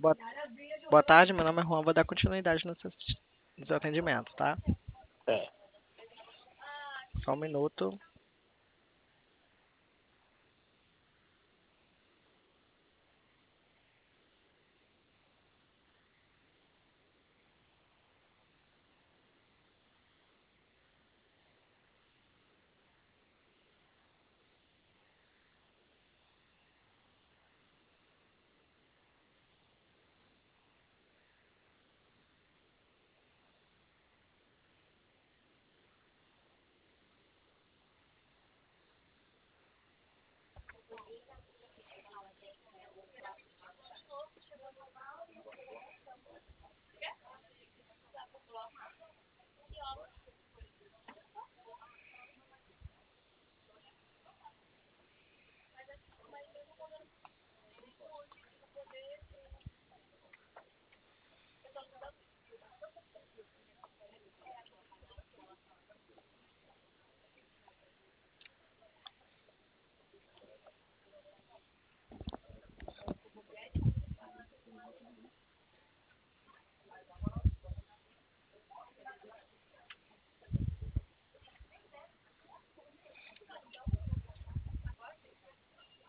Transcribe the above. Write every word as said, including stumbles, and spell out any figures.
Boa, boa tarde, meu nome é Juan, vou dar continuidade no seu, no seu atendimento, tá? É. Só um minuto.